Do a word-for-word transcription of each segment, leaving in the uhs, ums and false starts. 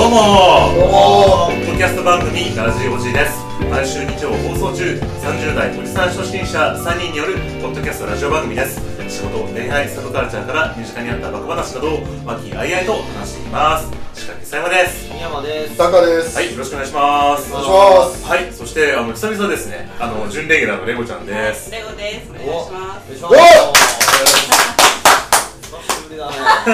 どうもーポッドキャスト番組ラジオジです。毎週日曜放送中、さんじゅう代おじさん初心者さんにんによるポッドキャストラジオ番組です。仕事、恋愛、サブカルチャーから身近にあったバカ話などを和気あいあいと話しています。仕掛けさやまです。 宮山です。 タカです。 はい、よろしくお願いします。 お願いします。 はい、そしてあの久々ですね、あの準レギュラーのレゴちゃんです。 レゴです。お願いします。 おお久しぶりだね。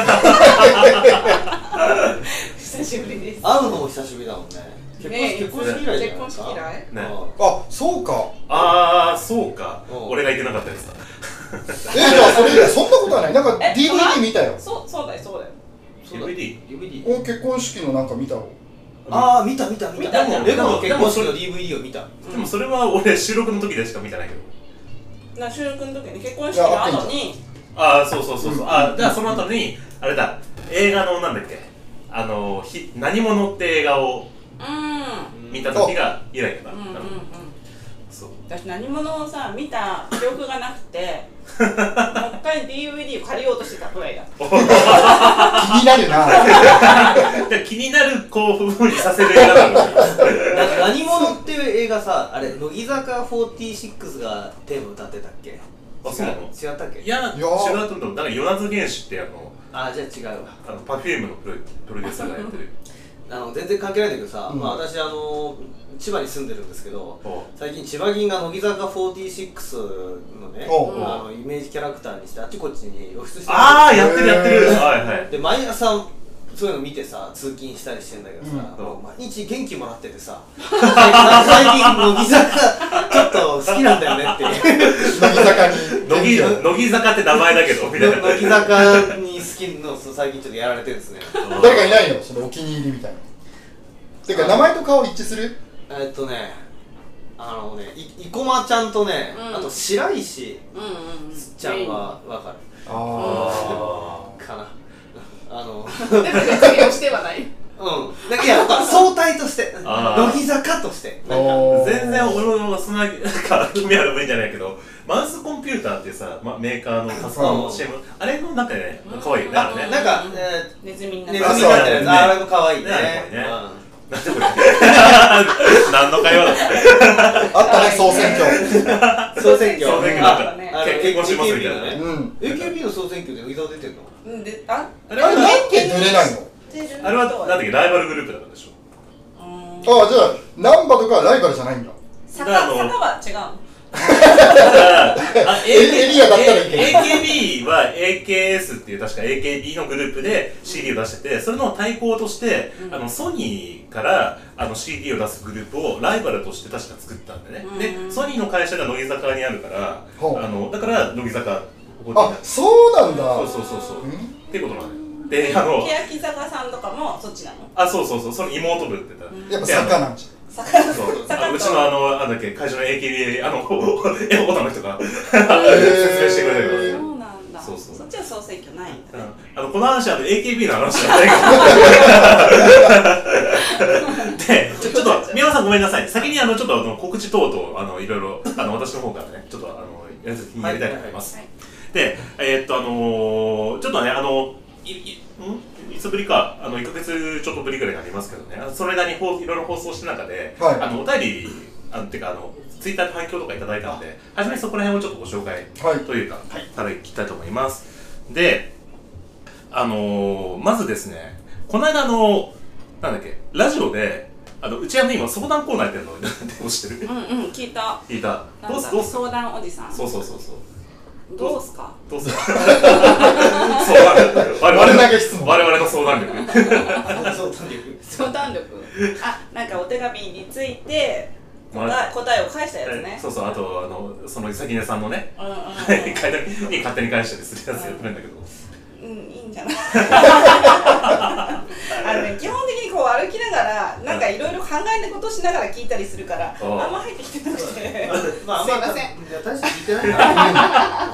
久しぶりです。 会うのも久しぶりだもんね。結婚式、結婚式以来じゃない結婚式以来ね。 あ、そうか。 あー、そうか。俺がいけなかったやつだ。 えー、じゃあそれ以来そんなことはない。なんか ディーブイディー 見たよ。 そう、そうだよ、そうだよ。 ディーブイディー？ ディーブイディー？ お結婚式のなんか見たろ。 あー、見た見た見た。 見たレゴの結婚式の ディーブイディー を見た。 でもそれは俺収録の時でしか見てないけど。 な収録の時に結婚式の後に。 ああ、そうそうそうそう。あ、じゃあその後にあれだ、映画のなんだっけ、あのひ何者って映画を見た時が以来かな。 うんうんうん。 そう。 私何者をさ見た記憶がなくて、もう一回 ディーブイディー を借りようとしてたくらいだ。 気になるな。 気になる興奮にさせる映画なの。 なんか何者っていう映画さ、あれ乃木坂フォーティーシックスがテーマ歌ってたっけ？ あ、そうなの？ 違ったっけ？ いや、違うと思う。なんか与那津原始ってあの、 あ、じゃあ違うわ。 あの Perfume のプロ、プロデューサーがやってる。 あの全然関係ないんだけどさ、 うん、 まあ私あの千葉に住んでるんですけど、 うん、 最近千葉銀が乃木坂フォーティーシックスのね、 うん、 あのイメージキャラクターにしてあっちこっちに露出してる。 あー、やってるやってる。はいはい。 で毎朝そういうの見てさ通勤したりしてんだけどさ、 うん、 もう毎日元気もらっててさ、最近乃木坂ちょっと好きなんだよねっていう乃木坂に乃木乃木坂って名前だけどみたいな。 乃木坂に好きの最近ちょっとやられてるんですね。 誰かいないの？そのお気に入りみたいな。てか名前と顔一致する？ えっとね、あのね、い生駒ちゃんとね、うん、あと白石ちゃんはわかる。 ああかな。あの別に押してはない。 うん。だけど相対として乃木坂として全然俺もそんな君ある分じゃないけど、マウスコンピューターってさ、ま、メーカーのパソコンの シーエム、あれの中でね、可愛いよね。 あ、なんかネズミになってるやつ、あれも可愛いね。 なんでこれ何の会話だった。あったね、総選挙。 総選挙。 総選挙なんか結婚しますみたいなね。 エーケービー の総選挙で乃木坂出てんの？ うんで、ああれなんで出れないの？ あれはなんだっけ、ライバルグループだからでしょ。 ああ、じゃあナンバとかライバルじゃないんだ。 坂は違うの。 エリアだったらいいけどエーケービー は エーケーエス っていう確か エーケービー のグループで シーディー を出してて、それの対抗として、うん、あのソニーからあの シーディー を出すグループをライバルとして確か作ったんでね、うん、でソニーの会社が乃木坂にあるから、うん、あのだから乃木坂あ、そうなんだ。 そうそうそうそう、うん、っていうことなんだよ。で、あの欅坂さんとかもそっちなの？ あ、そうそうそう、その妹分って言ったら、うん、やっぱ坂なんじゃん。 そうあうちのあのなんだっけ会社の エーケービー あのエホタの人が説明してくれるから。 そうなんだ。そうそう。そっちは総選挙ないんだね。 あのこの話は エーケービー の話じゃないけど。でちょっと宮本さんごめんなさい。先にあのちょっとあの告知等々あのいろいろあの私の方からねちょっとあのやらせてやりたいと思います。でえー、っとあのちょっとねあのいいんいつぶりかあのいっかげつちょっとぶりぐらいになりますけどね、それなりにいろいろ放送した中で、はい、あのお便りあのてかあのツイッターで反響とかいただいたので、初めにそこら辺をちょっとご紹介というか、はい、からいきたいと思います。で、あのー、まずですね、この間あのなんだっけラジオであのうちはね今相談コーナーやってるのを知ってる？ うんうん聞いた。 聞いた。 どうすどうす相談おじさん。 そうそうそうそう。 どうすか？ どうすか？相談我々の質問。我々の相談力。 相談力。 相談力。あ、なんかお手紙について答え答えを返したやつね。 そうそうあとあのその関根さんのね、回答に勝手に返したりするやつやってるんだけど。 うんいいんじゃない？あのね基本的にこう歩きながらなんかいろいろ考えることしながら聞いたりするからあんま入ってきてなくて。まあすいません。 私聞いてないから。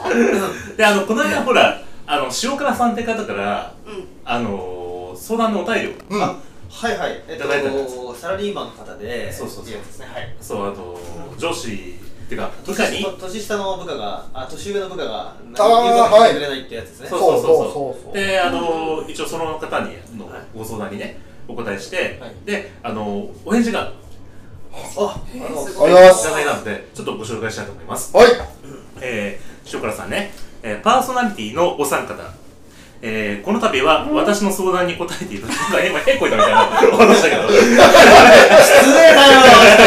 であのこの間ほらあの塩辛さんって方から、うん、あの相談のお便りを、 うん、あはいはいえっとサラリーマンの方でそうそうそうですねはいそうあと、うん、上司っていうか部下に年下の部下があ年上の部下が言うこと聞いてくれないってやつですね。 そうそうそうそうであの一応その方にのご相談にねお答えして、 はい、 で、あのお返事があ、ありがとうございます。 いただいたので、ちょっとご紹介したいと思います。 はい。 えー、塩辛さんね、えー、パーソナリティのお三方、えー、この度は私の相談に答えていただくか、今へっこいたみたいな話したけど失礼だよ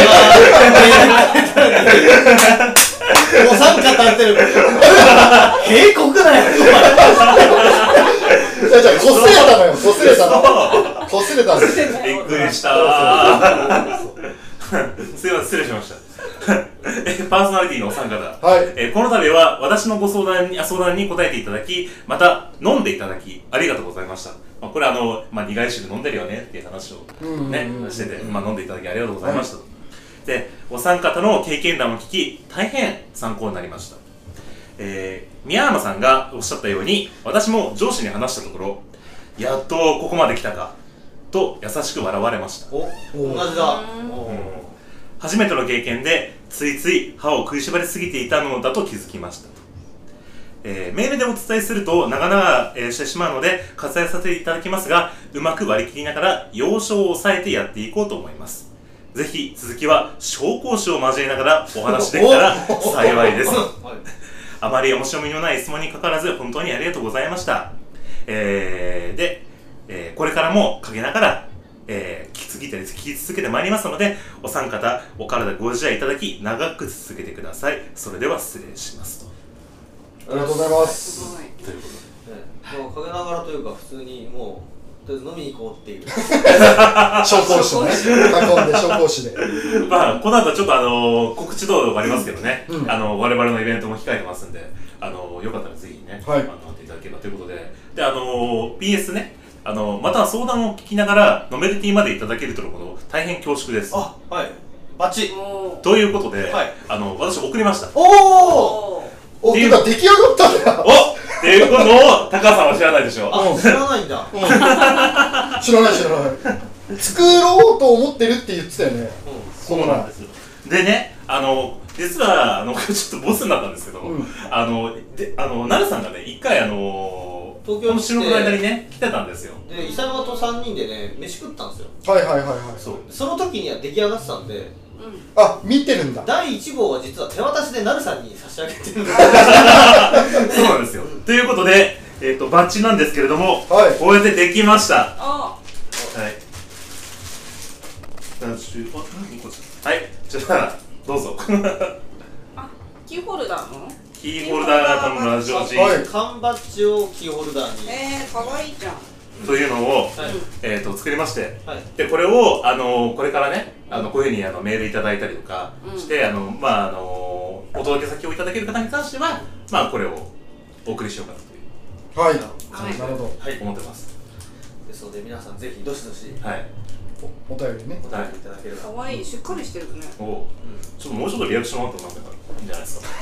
お三方ってる閉国だよじゃあじゃあこすれたのよ、こすれたのこすれたのびっくりしたーすいません、失礼しましたパーソナリティのお三方、はい、えー、この度は私のご相談に相談に答えていただき、また飲んでいただきありがとうございました。まあ、これあの、まあ、苦い汁飲んでるよねっていう話をね、してて、まあ、飲んでいただきありがとうございました、はい、で、お三方の経験談を聞き大変参考になりました。えー、宮山さんがおっしゃったように、私も上司に話したところ、やっとここまで来たかと優しく笑われました。 お、同じだ。 初めての経験でついつい歯を食いしばりすぎていたのだと気づきました。えー、メールでお伝えすると長々、えー、してしまうので割愛させていただきますが、うまく割り切りながら要所を抑えてやっていこうと思います。ぜひ続きは紹興酒を交えながらお話できたら幸いです。あまり面白みのない質問にかかわらず本当にありがとうございました。えー、で、えー、これからも陰ながらえー、聞き続けて聞き続けてまいりますので、お三方お体ご自愛いただき長く続けてください。それでは失礼しますと。ありがとうございます。 ということで、ね、陰ながらというか普通にもうとりあえず飲みに行こうっていう紹興酒ね、囲んで紹興酒でまあこの後ちょっとあのー、告知動画もありますけどね、うん、あの我々のイベントも控えてますんで、あのー、よかったらぜひね、はい、あの待っていただければということで、であのー、ピーエス ね、あのまた相談を聞きながらノベルティまでいただけるということ大変恐縮です。 あ、はい、バッチということで、 はい、 あの私送りました。 おーおっていうか出来上がったんだ。 おっていうことを高さんは知らないでしょ。 あ、知らないんだ、うん、 知らない知らない作ろうと思ってるって言ってたよね、うん、 そうなんですよ。でね、あの実はあのちょっとボスになったんですけど、うん、あのであのなるさんがね一回あの東京に来て、 この収録の間にね来てたんですよ。 で、伊佐山とさんにんでね飯食ったんですよ。 はいはいはいはい。 そう。その時には出来上がってたんで、うん、 あ、見てるんだ。 だいいち号は実は手渡しでなるさんに差し上げてるんですそうなんですよ、うん、ということで、えーと、バッジなんですけれども、はい、こうやってできました。はい。はい、じゃあどうぞあ、キーホルダーのキーホルダー型のラジオジー、缶バッジをキーホルダーに、 えー、かわいいじゃんというのを、はい、えー、と作りまして、はい、でこれをあのこれからね、あのこういうふうにあのメールいただいたりとかして、うん、あのまああのお届け先をいただける方に関しては、まあこれをお送りしようかなというはい、 感じで、はい、思ってます。 ですので皆さんぜひどしどし、 はい、 お, お便りね、 お便りいただければ。 かわいい、しっかりしてるね。 お、うん、ちょっともうちょっとリアクションあったらなんかいいんじゃないですか。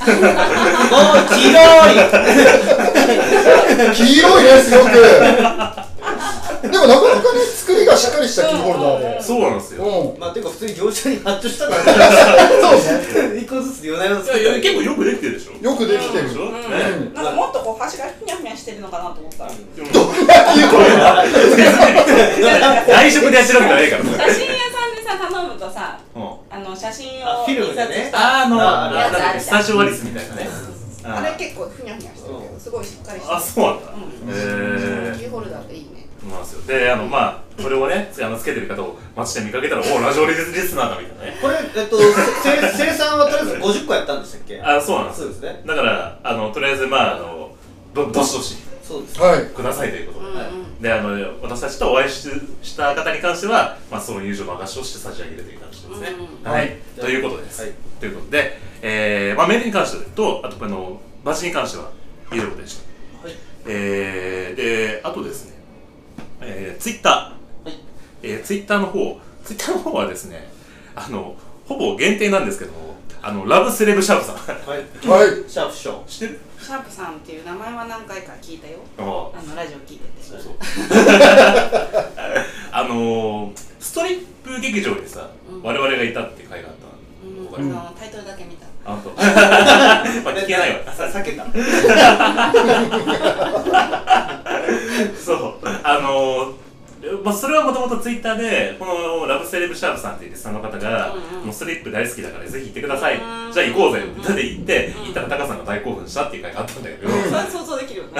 黄色い黄色いね、すごくでもなかなかね、作りがしっかりしたキーホルダーで。 そうなんですよ、 うん、まあていうか普通に業者に発注したからそうね、一個ずつ夜な夜な作った。 結構よくできてるでしょ。 よくできてるでしょ、 うん、なんかもっとこう端がふにゃふにゃしてるのかなと思ったら、どんなキーホルダー内職でやってるわけじゃないから。 写真屋さんでさ、頼むとさ、あの写真をフィルムでね、 あのスタジオワリスみたいなね、 あれ結構ふにゃふにゃしてるけど、すごいしっかりしてる。 あ、そうなんだ。 へえ。キーホルダーっていいね。 そうなんですよ。で、あのまあこれをね、あのつけてる方を街で見かけたら、おラジオリスナーだみたいなね。 これえっと生産はとりあえずごじゅっこやったんでしたっけ？ あ、そうなんです。 そうですね。 だからあのとりあえずまああのどどしどしそうですくださいということで、であの私たちとお会いしした方に関しては、まあその友情の証しをして差し上げるという感じですね。はい。ということです。ということで、えー、まあメールに関してと、あとあのバッジに関しては以上でした。はい。えー、であとですね、えー、ツイッター、はい、えー、ツイッターの方、ツイッターの方はですね、あのほぼ限定なんですけども、あのラブセレブシャープさん、 はい、 はい、 シャープショー、 知ってる？ シャープさんっていう名前は何回か聞いたよ。あのラジオ聞いてて。 そうそう。あのー、ストリップ劇場にさ、うん、我々がいたっていう回があったの。 うん、あのタイトルだけ見た。 あと。まあ聞けないわ。 さ避けた。 そう、あのー、 まあ、それはもともとツイッターでこのラブセレブシャープさんっていうリスナーの方が、うんうん、もうスリップ大好きだからぜひ行ってください、じゃあ行こうぜってで行って、うん、行ったらタカさんが大興奮したっていう回があったんだけど、うん、 それは想像できるよね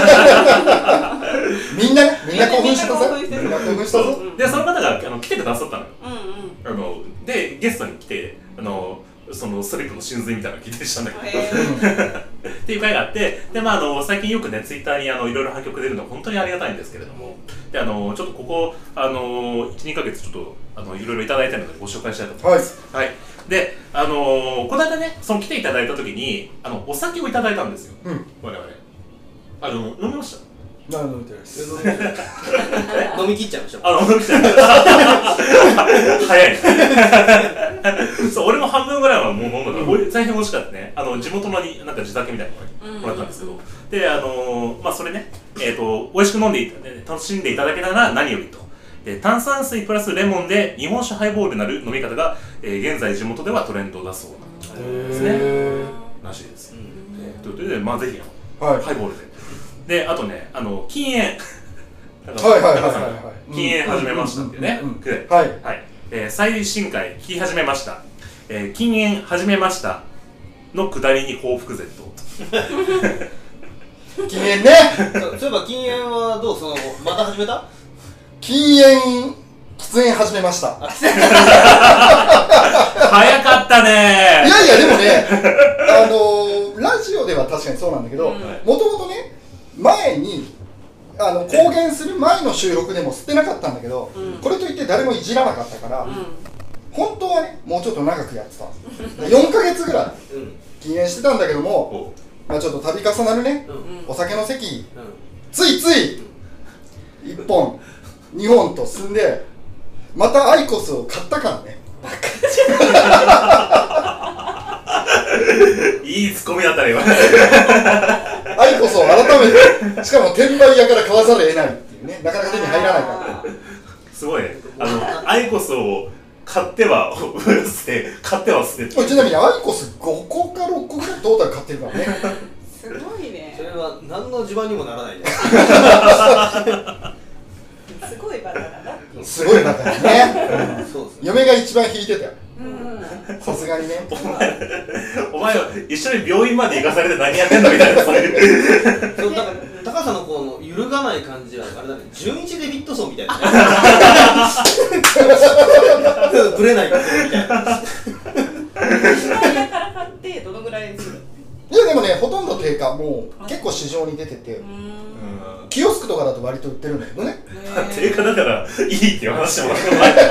みんなねみんな興奮したぞみんな興奮したぞ、 うん、でその方があの来てくださったのよ、うんうん、あのでゲストに来てあのそのストリップの真髄みたいなのを聞いたりしたんだけどっていう回があって、で、まあ、あの最近よくねツイッターにあのいろいろ反響出るのは本当にありがたいんですけれども、であのちょっとここあのいち、にかげつちょっとあのいろいろいただいてるのでご紹介したいと思います。はい、はい、であのこの間ねその来ていただいた時にあのお酒をいただいたんですよ、うん、我々あの飲みました？ 何飲みてないです。 飲み切っちゃいましょう。 あ、飲み切っちゃいました。早い。そう、俺も半分ぐらいはもう飲んだから、うん、大変美味しかったね。あの地元のになんか地酒みたいなのをもらったんですけど、うん、で、あのー、まあそれね、えっ、ー、と美味しく飲んでいた、ね、楽しんでいただけたら何よりと。で、炭酸水プラスレモンで日本酒ハイボールなる飲み方が、えー、現在地元ではトレンドだそうなんですね。らしいです。うん、ということで、まあぜひ、はい、ハイボールで。で、あとね、あの禁煙。 はいはいはいはい。 禁煙始めましたっていうね。 はい。 はい。えー、最新回聞き始めました。えー、禁煙始めましたのくだりに報復 Z。 禁煙ね。 そういえば禁煙はどうそのまた始めた？ 禁煙喫煙始めました。 早かったね。 いやいやでもね、あのー、ラジオでは確かにそうなんだけど、もともとね前にあの公言する前の収録でも吸ってなかったんだけど、うん、これといって誰もいじらなかったから、うん、本当はねもうちょっと長くやってたよんかげつぐらい禁煙してたんだけども、まあ、ちょっと度重なるね、うん、お酒の席、うん、ついついいっぽんにほんと進んでまたアイコスを買ったからね。 いいツッコミだったね今。 アイコスを改めてしかも転売屋から買わざるを得ないっていうね、なかなか手に入らないからすごいね、あのアイコスを買っては捨て買っては捨てて、 ちなみにアイコスごこかろっこぐらいトータル買ってるからね。 すごいね。 それは何の自慢にもならないね。 すごいバカだな。 すごいバカだね、うん、そうですね。嫁が一番引いてたよ、さすがにね。 お前、お前は一緒に病院まで行かされて何やってんだみたいな。そうだから高さのこの揺るがない感じはあれだね、純一デビッドソンみたいなね。ぶれないことみたいな。 今やから買ってどのぐらいする？ いやでもね、ほとんど定価、もう結構市場に出てて、キオスクとかだと割と売ってるんだけどね。 定価だからいいっていう話もない。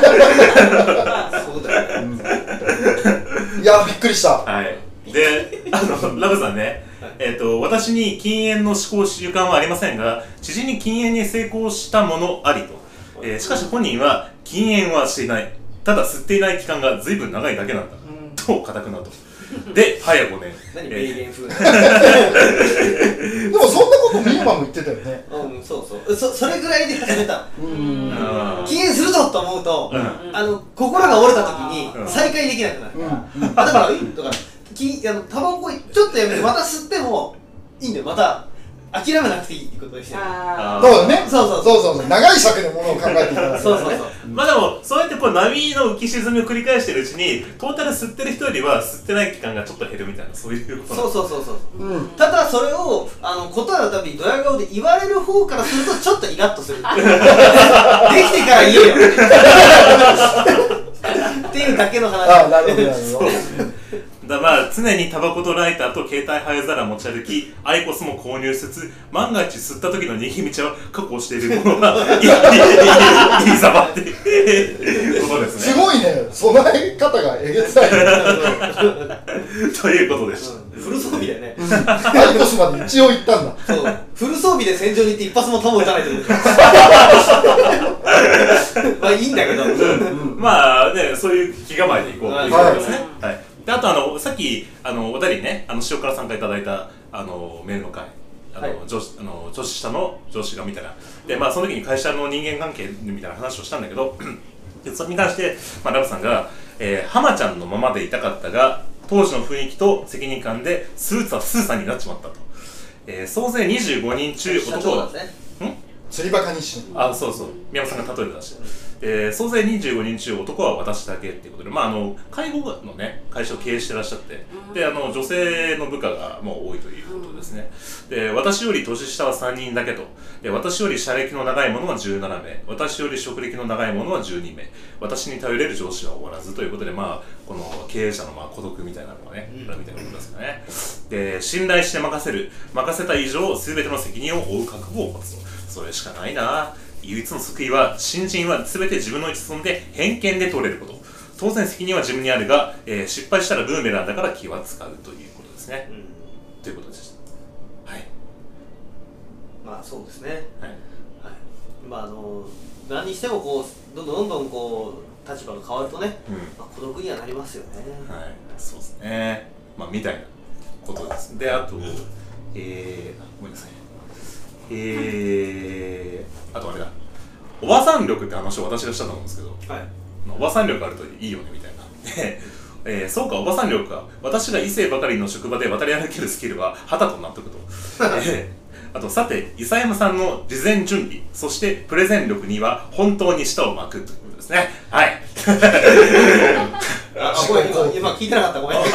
そうだよね。 いやびっくりした。 はい。で、あのラブさんね、えっと私に禁煙の思考習慣はありませんが、知人に禁煙に成功したものありと。えー、しかし本人は禁煙はしていない。ただ吸っていない期間がずいぶん長いだけなんだ。と固くなると。で、早ごねん。 何名言風なの。 でもそんなことミヤマも言ってたよね。 うん、そうそう。そそれぐらいで始めた。うん。禁煙するぞと思うと、あの心が折れた時に再開できなくなる。あだからいいだからきあのタバコちょっとやめてまた吸ってもいいんだよ。また諦めなくていいってことにしてる。 そうだね。そうそうそうそうそう。長い尺のものを考えていただく、ね。 そうそうそう。 まあでもそうやってこう波の浮き沈みを繰り返してるうちにトータル吸ってる人よりは吸ってない期間がちょっと減るみたいな、そういうこと。 そうそうそうそう。うん、ただそれをあの答えのたびにドヤ顔で言われる方からするとちょっとイラッとする。できてから言えよ。っていうだけの話。 ああ、なるほどなるほど。 だまあ常にタバコとライターと携帯灰皿持ち歩き、アイコスも購入しつつ、万が一吸った時の逃げ道は確保しているものがいいざまっていうことですね。 すごいね、備え方がえげつない。 ということでした。 フル装備だよね。 アイコスまで一応行ったんだ。 そう。フル装備で戦場に行って一発も弾を撃たないと。まあいいんだけど。 まあね、そういう気構えでいこうということですね。はい。であとあのさっきあのお二人ね、あの塩辛さんからいただいたあのメールの回、あの、はい、上司あの上司下の上司が見たら、でまあその時に会社の人間関係みたいな話をしたんだけど、でそれに関して、まあ、ラブさんが、えー、浜ちゃんのままでいたかったが当時の雰囲気と責任感でスーツはスーさんになっちまったと、えー、総勢にじゅうごにん中男は、 社長だね。 ん釣りバカ日誌。 あ、そうそう、宮本さんが例えて出して、えー、総勢にじゅうごにん中男は私だけっていうことで、まあ、あの介護のね会社を経営してらっしゃって、であの女性の部下がもう多いということですね。で私より年下はさんにんだけと、で私より社歴の長い者はじゅうななめい、私より職歴の長い者はじゅうにめい、私に頼れる上司はおらずということで、まあ、この経営者のまあ孤独みたいなのがね、あるみたいなことですかね。で信頼して任せる、任せた以上全ての責任を負う覚悟を持つと、それしかないな。唯一の救いは、新人は全て自分の一存で偏見で取れること。当然責任は自分にあるが、えー、失敗したらブーメランだから気は使うということですね。うん、ということでした。はい。 まあそうですね。はい。はい、まああの何にしてもこうどんどんどんどんこう立場が変わるとね、うん、まあ、孤独にはなりますよね。 はい。そうですね。まあみたいなことです。であと、えー、ごめんなさい。えー、あとあれだ、おばさん力って話を私がしたと思うんですけど、はい、おばさん力あるといいよねみたいな。えー、そうか、おばさん力か、私が異性ばかりの職場で渡り歩けるスキルははたと納得と。えー、あとさて、伊佐山さんの事前準備、そしてプレゼン力には本当に舌を巻くということですね。はい。 あ、ごめん、今、今聞いてなかった、ごめん。はい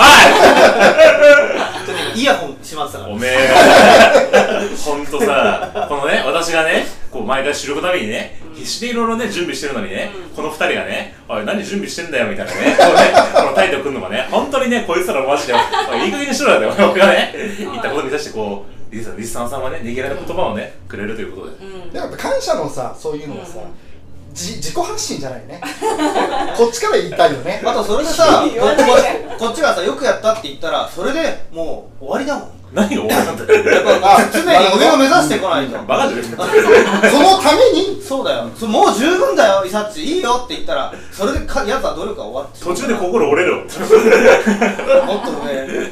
。イヤホンしまってたから。 おめえ、ほんとさ、このね、私がね、こう毎回収録のたびにね、必死でいろいろね、準備してるのにね、このふたりがね、おい、何準備してんだよみたいなね、こうね、このタイトルくんのがね、本当にね、こいつらマジで、おい、いい加減にしろよって、俺がね、言ったことに対して、こう、リスナーさんはね、ねぎらいの言葉をね、くれるということで。 でもやっぱ感謝のさ、そういうのはさ、じ自己発信じゃないね。こっちから言いたいよね。 あとそれでさ、こっちがさ、よくやったって言ったら、それでもう終わりだもん。 何が終わりなんだよ。 やっぱ常に上を目指してこないと。 バカじゃねえか。 そのためにそうだよ。もう十分だよ、イサッチ、いいよって言ったら、それでかやつは努力が終わって途中で心折れる。もっとね。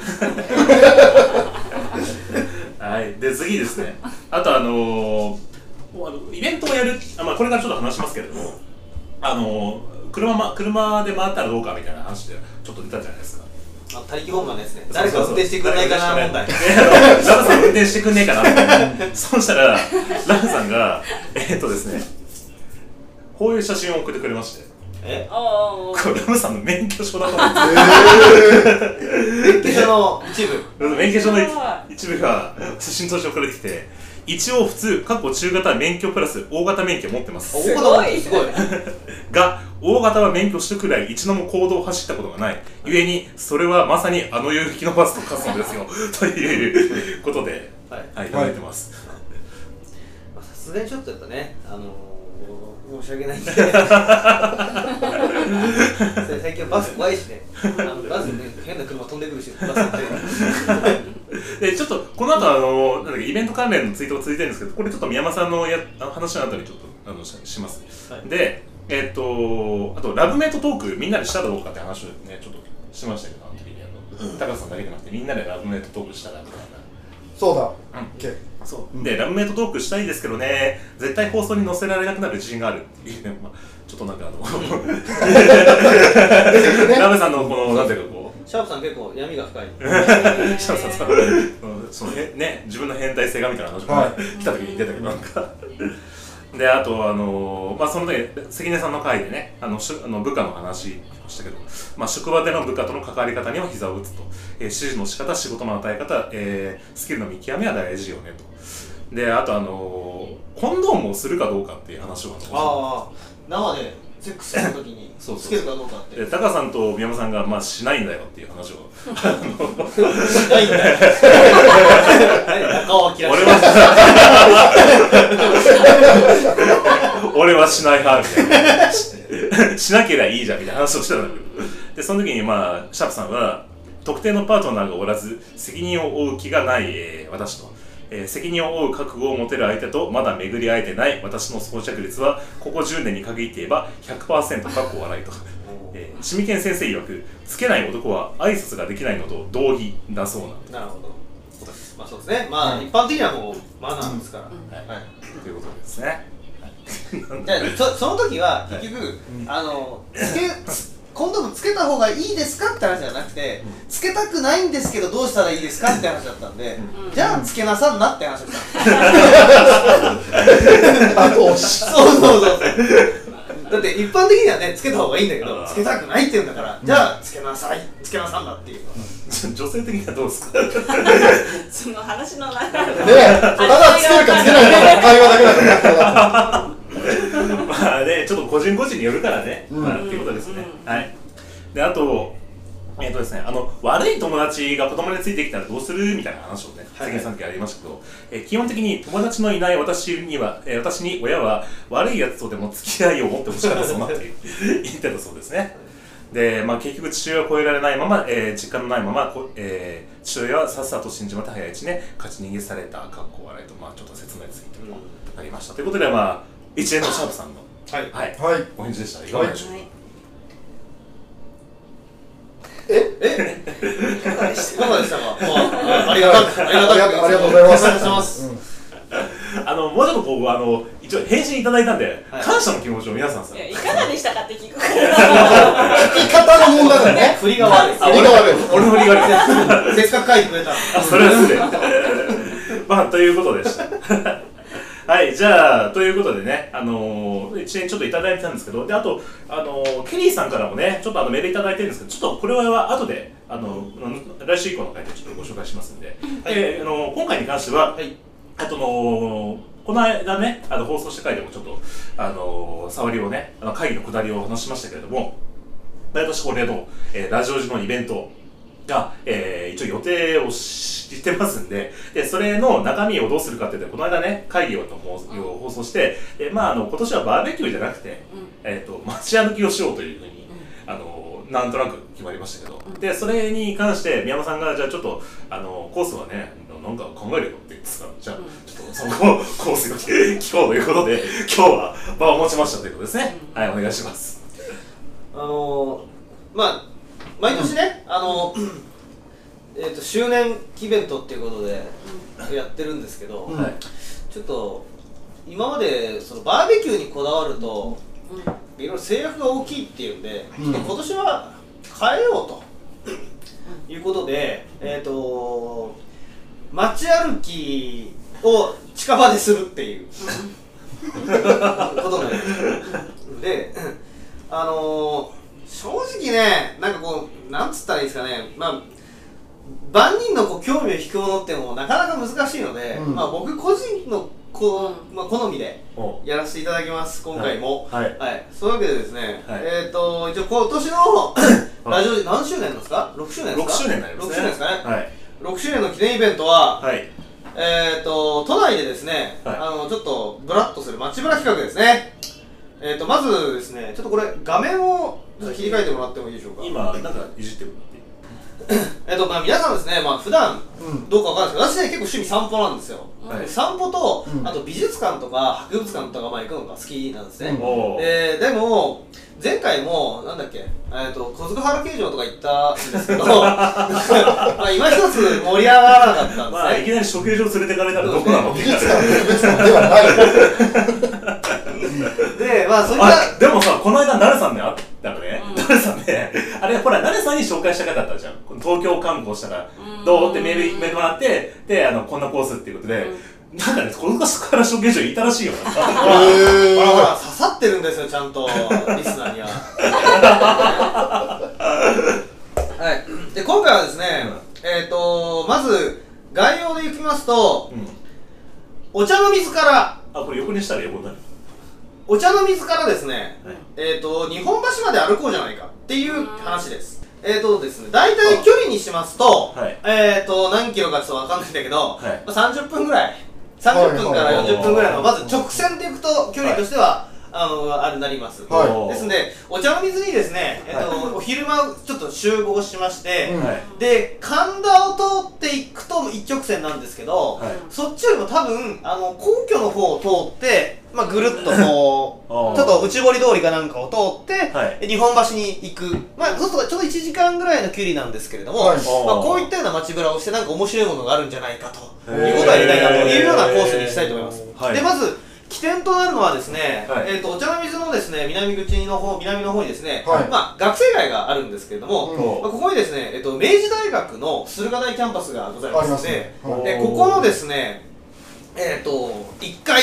はい、で次ですね。あとあのー。イベントをやる、あ、まあ、これからちょっと話しますけれども、あのー、車, ま、車で回ったらどうかみたいな話でちょっと出たじゃないですか。 あ、他力本願ですね。誰か運転してくんないかな問題。 ラムさん運転してくんねえかなみたいな。そうしたらラムさんがえー、っとですね、こういう写真を送ってくれまして、え、これラムさんの免許証だと思うんですよ。免許証の一部免許証の一部が写真として送られてきて、一応普通、過去中型免許プラス大型免許持ってます。 大型すごいが、大型は免許取得くらい一度も公道を走ったことがない。ゆえに、それはまさにあの夕日のバスと化すのですよ。ということで、はい、はい、いただいてます。さすがにちょっとやっぱね、あのー、申し訳ないんで最近バス怖いしね、あのバスね、変な車飛んでくるし、バスってでちょっとこの後あのなんだっけイベント関連のツイートが続いてるんですけど、これちょっと宮間さんのやあの話の後にちょっとあの し, します、はい、で、えっとあとラブメイトトークみんなでしたらどうかって話をねちょっとしましたけど、あの時にあの、うん、高橋さんだけじゃなくてみんなでラブメイトトークしたらみたいな。 そうだ、 うん、okay. そう、うん、でラブメイトトークしたいですけどね、絶対放送に載せられなくなる自信があるっていうね、まあ、ちょっとなんかあのラブさんのこのなんていうかこうシャープさん結構闇が深い。 シャープさんそのね自分の変態性がみたいな話が、ね、来た時に出たけどなんかであとあのまあその時関根さんの回でねあのしあの部下の話をしたけど、まあ職場での部下との関わり方には膝を打つと、えー、指示の仕方、仕事の与え方、えー、スキルの見極めは大事よねと。であとあのコンドームをするかどうかっていう話をああ生でセックスするときにつけるかどうかってでタカさんと宮本さんがまあしないんだよっていう話をしないんだよ俺は俺はしない派みたいなしなければいいじゃんみたいな話をしてたんだけど、でその時にまあシャープさんは特定のパートナーがおらず責任を負う気がない、えー、私とえー、責任を負う覚悟を持てる相手とまだ巡り会えてない私の装着率はここじゅうねんに限って言えば ひゃくパーセント かっこ笑いと、えー、シミケン先生曰くつけない男は挨拶ができないのと同義だそうなんなるほど。まあそうですね、まあ、うん、一般的にはもうマナーですから、うんはいはい、ということですねじゃあ そ, その時は結局、はい、あのつけコンドームつけた方がいいですかって話じゃなくて、うん、つけたくないんですけどどうしたらいいですかって話だったんで、うん、じゃあつけなさんなって話だったあよし。 そうそうそうだって一般的にはねつけた方がいいんだけどつけたくないって言うんだからじゃあつけなさいつけなさんだっていう女性的にはどうですかその話の流れねえ、ただつけるかつけないかの会話だけだからまあね、ちょっと個人個人によるからね、まあっていうことですね。はい。で、あと、えっとですね、あの悪い友達が子供についてきたらどうするみたいな話をね、関根さんの時ありましたけど、えー、基本的に友達のいない私には、えー、私に親は悪いやつとでも付き合いを持ってほしかったそうなって言ってたそうですね。で、まあ、結局父親を超えられないまま、えー、実感のないまま、えー、父親はさっさと死んじまって早いうちね勝ち逃げされたかっこ笑いと、まあ、ちょっと説明ついてもありました。ということで、まあ、一連のシャープさんの、 はいはいはい、お返事でした。いかがでしょうか。はいええいかがでしたか。ありがたくありがたくありがとうございます。 お願いします。 あのもうちょっとこうあの一応返信いただいたんで、はい、感謝の気持ちを皆さんさ。 いやいかがでしたかって聞くから。 聞き方の問題だね。 振りが悪い。 振りが悪い。 俺の振りが悪い。 せっかく書いてくれた。 あ、それは失礼。まあということでした。はい、じゃあということでね、あのー、一年ちょっといただいてたんですけど、であと、あのー、ケリーさんからもね、ちょっとあのメールいただいてるんですけど、ちょっとこれは後で、あのー、来週以降の回でちょっとご紹介しますんで、はい、であのー、今回に関しては、はい、あとのー、この間ね、あの放送した回でもちょっと、あのー、触りをね、あの会議の下りを話しましたけれども、毎年恒例の、えー、ラジオ時のイベントが、えー、一応予定をしてますんで、でそれの中身をどうするかっていうと、この間ね会議を放送して、でまああの今年はバーベキューじゃなくて、うん、えっ、ー、と街歩きをしようというふうに、うん、あのなんとなく決まりましたけど、うん、でそれに関して宮山さんがじゃあちょっとあのコースはねなんか考えるよって言ってたから、じゃあ、うん、ちょっとそのコースを聞こうということで今日は場を持ちましたということですね。うん、はい、お願いします。 あのー、まあ毎年ね、あのえーと周年イベントっていうことでやってるんですけど、うん、ちょっと今までそのバーベキューにこだわると、うん、いろいろ制約が大きいっていうんで、うん、今年は変えようということで、えーと街歩きを近場でするっていうことで、あのー正直ね、なんかこう、なんつったらいいですかね、まあ、万人のこう興味を引くものってもなかなか難しいので、うん、まあ僕個人のこう、まあ、好みでやらせていただきます、今回も。はい。はい、そういうわけでですね、はい、えっ、ー、と、一応今年のラジオ何周年なんですか ?ろく 周年ですか ?ろく 周年になりますね。ろく周年ですかね。はい。ろく周年の記念イベントは、はい、えっと、都内でですね、はい、あの、ちょっとブラッとする街ブラ企画ですね。えっと、まずですね、ちょっとこれ画面をちょっと切り替えてもらってもいいでしょうか。 今、なんかいじってもらっていいえっと、まあ皆さんですね、まあ普段どうかわかんないですけど、私ね、結構趣味散歩なんですよ。はい、散歩と、うん、あと美術館とか博物館とかまあ行くのが好きなんですね。うん、えー、でも、前回も、なんだっけ、えっと、小塚原形状とか行ったんですけど、まあ今一つ盛り上がらなかったんですね。まあいきなり処刑場連れてかれたらどこなのって言ったら。 美術館ではない。 で、まあそれがでもさ、この間ナレさんね、あったらね、ナレさんね、あれほらナレさんに紹介したかったじゃん。東京観光したらどうってメールメールもらって、であのこんなコースっていうことで、うん、なんかね、この昔から処刑場行ったらしいよ。 ほらほら刺さってるんですよちゃんとリスナーには。はい。で今回はですね、うん、えっ、ー、とまず概要でいきますと、うん、お茶の水から。 あ、これ横にしたら横になる。 お茶の水からですね、はい、えっと日本橋まで歩こうじゃないかっていう話です。えっとですね、大体距離にしますと、はい、えっと何キロかちょっとわかんないんだけど、はい、まあ、さんじゅっぷんぐらい、さんじゅっぷんからよんじゅっぷんぐらいのまず直線でいくと距離としては、はい、あのあれになります。はい、ですのでお茶の水にですね、えっと、はい、お昼間ちょっと集合しまして、はい、で神田を通っていくと一直線なんですけど、はい、そっちよりも多分あの皇居の方を通って。まあ、ぐるっとこうちょっと内堀通りかなんかを通って、はい、日本橋に行く、まあ、そうするとちょうどいちじかんぐらいの距離なんですけれども、はい、まあ、こういったような街ブラをしてなんか面白いものがあるんじゃないかということをやりたいなというようなコースにしたいと思います。はい、でまず起点となるのはですね、はい、えー、とお茶の水のですね南口の方南の方にですね、はい、まあ、学生街があるんですけれども、うん、まあ、ここにですね、えー、と明治大学の駿河台キャンパスがございますので、でここのですね、えー、といっかい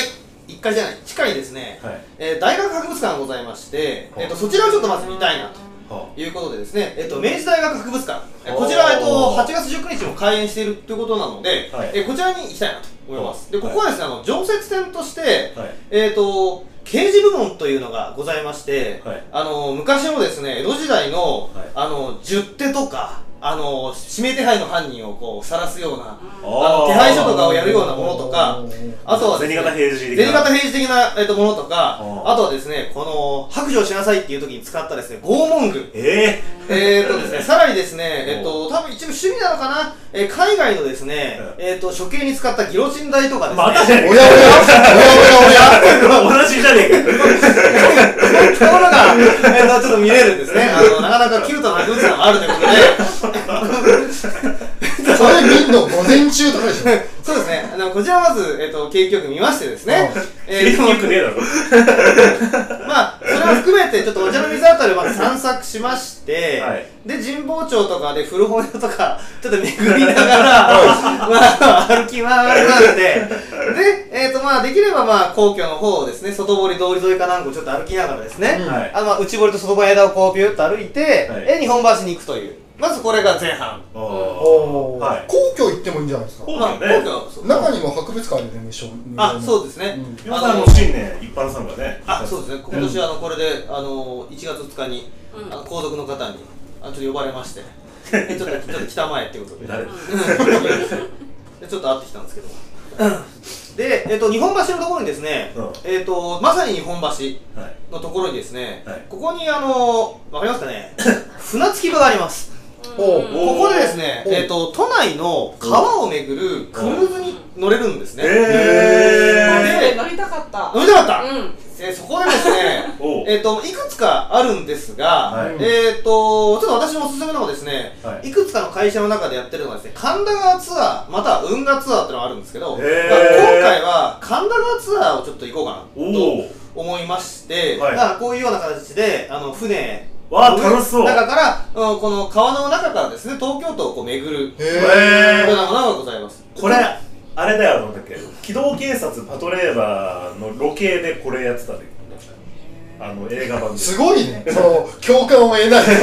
いっかいじゃない地下にですね、 はいえー大学博物館がございまして、えー、とそちらをちょっとまず見たいなと。ということでですね、えっと、明治大学博物館、こちら、えっと、はちがつじゅうくにちも開園しているということなので、はい、えこちらに行きたいなと思います。で、ここはですね、あの常設展として、はい、えっと、刑事部門というのがございまして、はい、あの昔のですね、江戸時代の、はい、あの十手とか、あの指名手配の犯人をこう晒すようなあの手配書とかをやるようなものとか、あとはですね、銭形平次的な銭形平次的な、えっと、ものとか、あとはですね、この白状しなさいっていう時に使ったですね、拷問具、えー、えーとですね、さらにですね、えっと多分一部趣味なのかな、えー、海外のですね、えっと処刑に使ったギロチン台とかですね、またじゃねえか、おやおやおやおやおや同じじゃねえか、こういったものが、えー、とちょっと見れるんですね。あのなかなかキュートな博物館もあるということでそれ見んの午前中とかでしょ。 そうですね。あのこちらまず、えっと、景気よく見ましてですね。 景気よくねえだろ。 まあ、それを含めて、ちょっとお茶の水あたりをまず散策しまして、はい、で、神保町とかで古本屋とか、ちょっと巡りながら、まあ、歩き回りまして、で、えっと、まあ、できれば、まあ、皇居の方をですね、外堀通り沿いかなんかをちょっと歩きながらですね、うん、はい、あの、まあ、内堀と外堀の間をこう、ピュッと歩いて、はい、え、日本橋に行くという。まずこれが前半。 おー、はい、皇居行ってもいいんじゃないですか。 皇居ね、 中にも博物館あるよね、一緒に。 あ、そうですね。 皆さんの新年一般参加ね。 あ、そうですね。今年あのこれであのいちがつつかに皇族の方にちょっと呼ばれまして、ちょっとちょっと来たまえっていうことで。誰？でちょっと会ってきたんですけど。で、えっと日本橋のところにですね、えっとまさに日本橋のところにですね、ここにあのわかりますかね、船着き場があります。ここでですね、えーと、都内の川を巡るクルーズに乗れるんですね。 で、乗りたかった。 乗りたかった。うん、えー、そこでですね、えっといくつかあるんですが、はい、えっとちょっと私のおすすめのもですね、はい、いくつかの会社の中でやってるのがですね、神田川ツアーまたは運河ツアーっていうのがあるんですけど、まあ、今回は神田川ツアーをちょっと行こうかなと思いまして、はい、まあこういうような形であの船わー、楽しそう。 中から、うん、この川の中からですね、東京都をこう巡るようなものがございます。 これ、あれだよ、なんだっけ、機動警察パトレーバーのロケでこれやってたで、あの映画版で。 すごいね、その共感を得ない。我々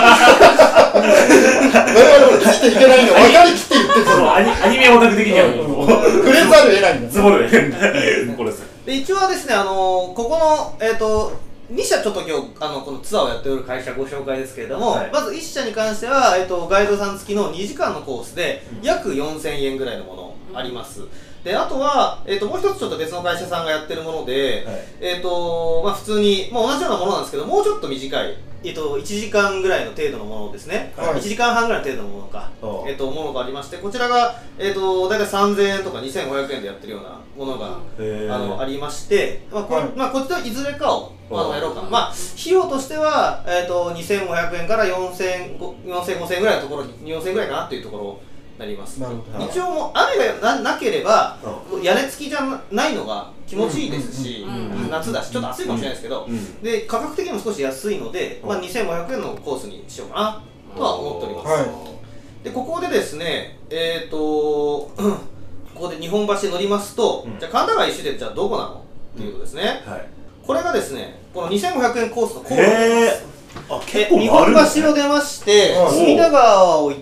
もついていけないの分かりきって言ってる。 そのアニアニメオタク的にはもう触れざるを得ないんだ。 ズボルこれです。 で一応はですね、あのー、ここのえっ、ー、と。に社ちょっと今日あのこのツアーをやっておる会社ご紹介ですけれども、はい、まずいっ社に関しては、えっと、ガイドさん付きのにじかんのコースで約よんせんえんぐらいのものあります。であとは、えっと、もう一つちょっと別の会社さんがやってるもので、はい、えっとまあ、普通に、まあ、同じようなものなんですけどもうちょっと短い、えっと、いちじかんぐらいの程度のものですね、はい、いちじかんはんぐらいの程度のものか、えっと、ものがありまして、こちらが、えっと、だいたいさんぜんえんとかにせんごひゃくえんでやってるようなものがあのありまして、まあこはいまあ、こっちといずれかをあのやろうかな。まあ、費用としては、えっと、にせんごひゃくえんからよんせん、ごせん、ごせんぐらいのところに、よんせんぐらいかなっていうところになります。一応もう雨が な, なければ、うん、屋根付きじゃないのが気持ちいいですし、うん、夏だし、ちょっと暑いかもしれないですけど、うん、で価格的にも少し安いので、まあ、にせんごひゃくえんのコースにしようかなとは思っております。はい、でここでですね、えっ、ー、とここで日本橋乗りますと、うん、じゃあ神田川一周でじゃあどこなのっていうとですね、はい、これがですね、このにせんごひゃくえんコースのコースになります。あ、結構日本橋を出まして、隅田川を行って、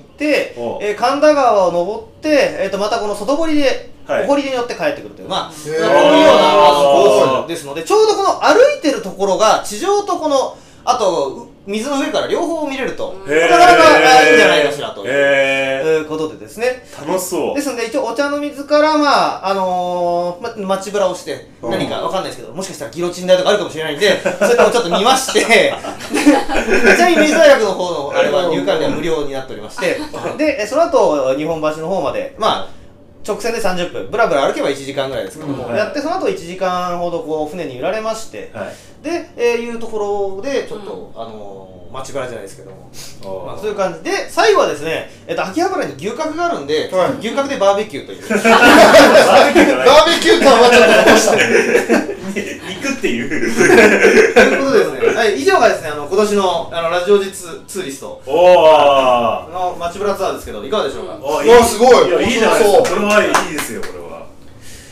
えー、神田川を登って、えー、とまたこの外堀で、はい、お堀によって帰ってくるという、まあ、こういうようなコースですので、ちょうどこの歩いてるところが地上とこの、あと水の上から両方見れると、なかなかいいんじゃないかしらということでですね。 楽しそう。 ですので、一応お茶の水から、まあ、あのー、ま、街ぶらをして、何かわかんないですけど、もしかしたらギロチン台とかあるかもしれないんで、それともちょっと見まして、ちなみに明治大学の方のあれは入館料は無料になっておりまして、で、その後、日本橋の方まで、まあ、直線でさんじゅっぷん、ぶらぶら歩けばいちじかんぐらいですけども、うん、やってその後いちじかんほどこう船に揺られまして、はい、で、えー、いうところでちょっと、うん、あのー、街ぶらじゃないですけども、まあ、そういう感じで、最後はですね、えっと、秋葉原に牛角があるんで、はい、牛角でバーベキューというバーベキュー感はちょっと残して肉っていうということですね、はい、以上がですね、あの今年のあのラジオジツツーリストの街ぶらツアーですけど、いかがでしょうか。 あ、いや、すごい。 いや、いいじゃないですか。これはいいですよ、これは。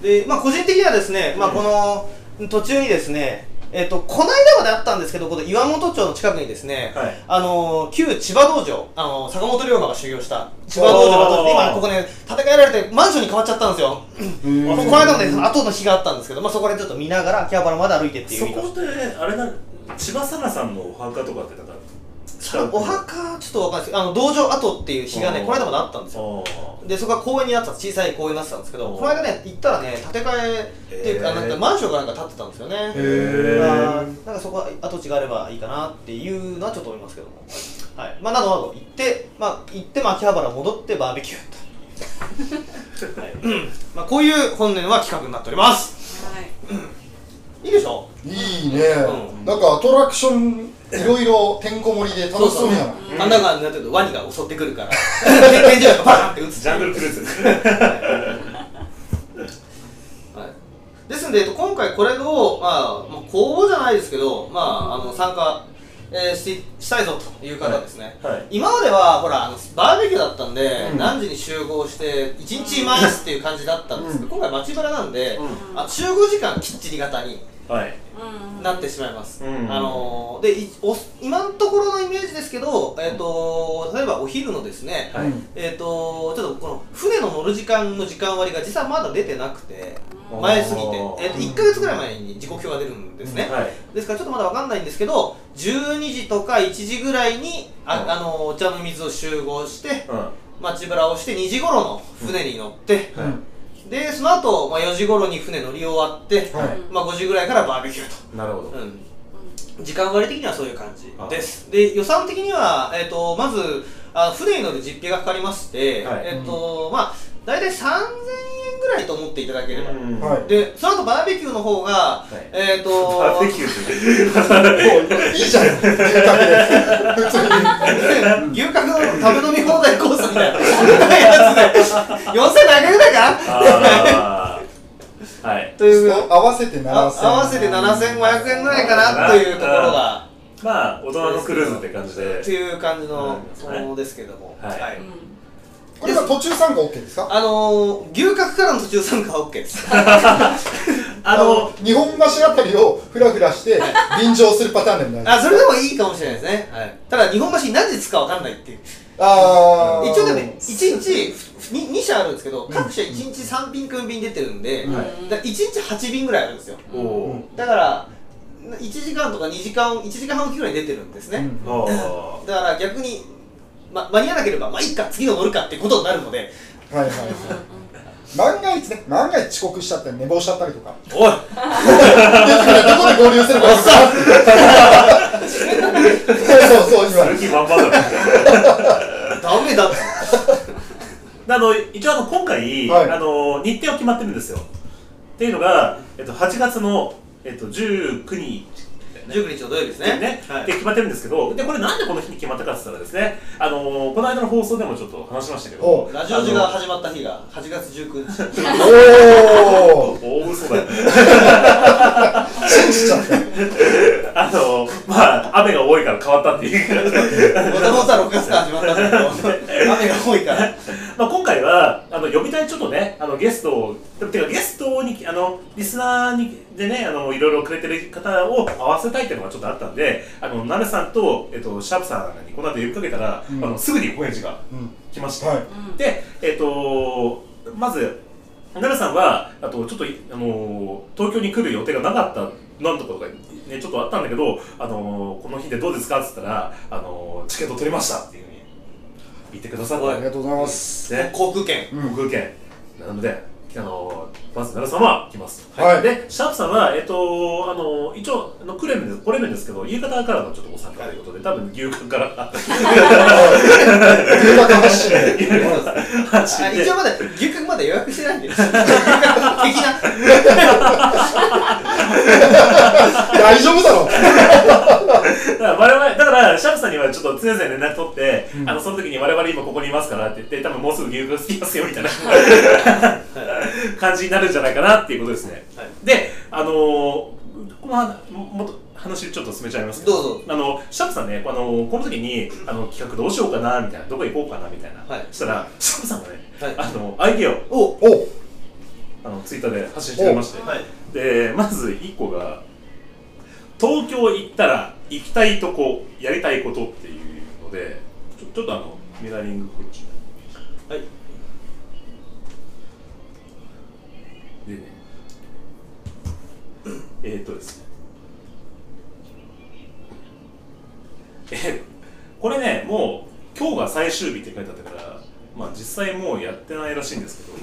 で、まあ、個人的にはですね、まあ、この途中にですね、えっと、この間まであったんですけど、この岩本町の近くにですね、はい、あの旧千葉道場、あの坂本龍馬が修行した千葉道場が今ここね建て替えられてマンションに変わっちゃったんですよ。この間もね後の日があったんですけど、まあ、そこでちょっと見ながら秋葉原まで歩いてっていう。 そこであれな、千葉さなさんのお墓とかってなんかお墓ちょっとわかんないですけど、あの道場跡っていう日がねこの間まであったんですよ。でそこが公園になってた、小さい公園になってたんですけど、この間ね行ったらね建て替えっていうかなんかマンションかなんか建ってたんですよね。へー。なんかそこは跡地があればいいかなっていうのはちょっと思いますけども、はい、まあなどなど行ってまあ行っても秋葉原戻ってバーベキューと、はい、まあこういう本年は企画になっております。はい。いいでしょ。 いいね。なんかアトラクションいろいろてんこ盛りで楽しそうじゃない。 あんな感じになってるとワニが襲ってくるから天井がバーンって撃つジャングルクルーズですので今回これを、まあ、まあ公募じゃないですけど、まあ、あの参加、えー、し, したいぞという方ですね、はいはい、今まではほらあのバーベキューだったんで、うん、何時に集合していちにちいますっていう感じだったんですけど、うん、今回街ブラなんで、うん、あ集合時間きっちり型にはい、なってしまいます。うん、あのー、でお今のところのイメージですけど、えー、と例えばお昼のですね、はい、えー、とちょっとこの船の乗る時間の時間割が実はまだ出てなくて前すぎて、えー、といっかげつぐらい前に時刻表が出るんですね、うん、はい、ですからちょっとまだ分かんないんですけどじゅうにじとかいちじぐらいにあ、うん、あのお茶の水を集合して、うん、街ブラをしてにじ頃の船に乗って、うん、はい、でその後、まあよじ頃に船乗り終わって、はい、まあごじぐらいからバーベキューと。 なるほど、 うん、時間割的にはそういう感じです。で予算的には、えー、とまずあ船に乗る実費がかかりまして、はい、えーとまあ、大体さんぜんえんぐらいと思っていただければ、うん、でその後バーベキューの方が、はい、えーとバーベキューっていいじゃん牛角で普通に牛角の食べ飲み放題コースみたいなやつでよんせん何円ぐらいかなはい、という合わせてななせん合わせてななせんごひゃくえんぐらいかなというところがまあ大人のクルーズって感じでっていう感じのものですけども、はい、はい、 これは途中参加 OK ですか？ あのー、牛角からの途中参加は OK ですあの日本橋あたりをフラフラして便乗するパターンでもないですか？ あ、それでもいいかもしれないですね、はい、ただ日本橋に何時着くか分かんないっていう。 あ一応でもね、いちにちに社あるんですけど、各社いちにちさん便くん便出てるんで、うん、だいちにちはち便ぐらいあるんですよ、うん、だからいちじかんとかにじかん、いちじかんはんおきぐらい出てるんですね、うん、だから逆に、ま、間に合わなければ、まあいいか、次の乗るかってことになるので、はいはいはい万が一ね、万が一遅刻しちゃったり寝坊しちゃったりとかおいどこで合流するか分からんそうそう今する気満々だダメだってあの一応あの今回、はい、あの日程は決まってるんですよっていうのが、えっと、はちがつの、えっと、じゅうくにちじゅうくにちの土曜日ですね。 ね、はい、で決まってるんですけど、でこれなんでこの日に決まったかって言ったらですね、あのー、この間の放送でもちょっしましたけど、 ラジオ時が始まった日がはちがつじゅうくにち。 おお、 大嘘だよ。 信じちゃった。 あのー、まあ雨が多いから変わったっていう。 もともとはろくがつから始まったんだけど、雨が多いから。 まあ今回はあの呼びたいちょっとね、あのゲストを、てかゲストにあのリスナーにでね、あのいろいろくれてる方を合わせたいっていうのがちょっとあったんで、あのなるさんと、えっと、シャープさんにこの後呼びかけたら、うん、あのすぐにお返事が来ました、うんはい、で、えっと、まずなるさんはあとちょっとあの東京に来る予定がなかったなんとかが、ね、ちょっとあったんだけど、あのこの日でどうですかって言ったら、あのチケット取れましたっていうふうに言ってくださって、 ありがとうございます、 ね、航空券、 航空券なので、あのまず奈良さんは来ますと、 はいはい、 でシャープさんは、えっと、あの一応あの来れるんです来れるんですけど、夕方からのちょっとお参加ということで、多分牛角から牛角発信で一応まだ牛角まだ予約してないんで牛角的な大丈夫だろうだから我々だからシャープさんにはちょっと常々連絡取って、うん、あのその時に我々今ここにいますからって言って、多分もうすぐ牛角着きますよみたいな感じになるんじゃないかなっていうことですね、はい、で、あのー、このもっと話ちょっと進めちゃいますけど、 どうぞ。 あのシャープさんね、あのこの時にあの企画どうしようかなみたいな、どこ行こうかなみたいな、はい、そしたらシャープさんがね、はい、あのアイディアをおおあのツイッターで発信してまして、でまずいっこが東京行ったら行きたいとこやりたいことっていうので、ちょ, ちょっとあのミラーリングこっちはいでねえーっとですねえこれね、もう今日が最終日って書いてあったから、まあ実際もうやってないらしいんですけど、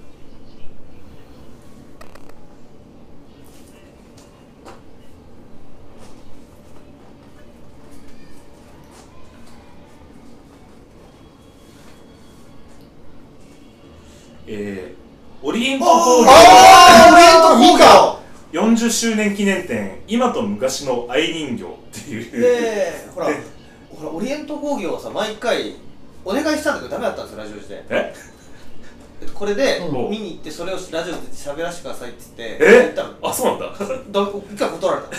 えー、オリエント工業よんじゅっしゅうねん記念展今と昔の愛人形っていうでほらほらオリエント工業はさ毎回お願いしたんだけどダメだったんですよラジオで。えこれで、うん、見に行ってそれをラジオで喋らせてくださいって言ってえ言ったの。あ、そうなんだ。だ一回断られた。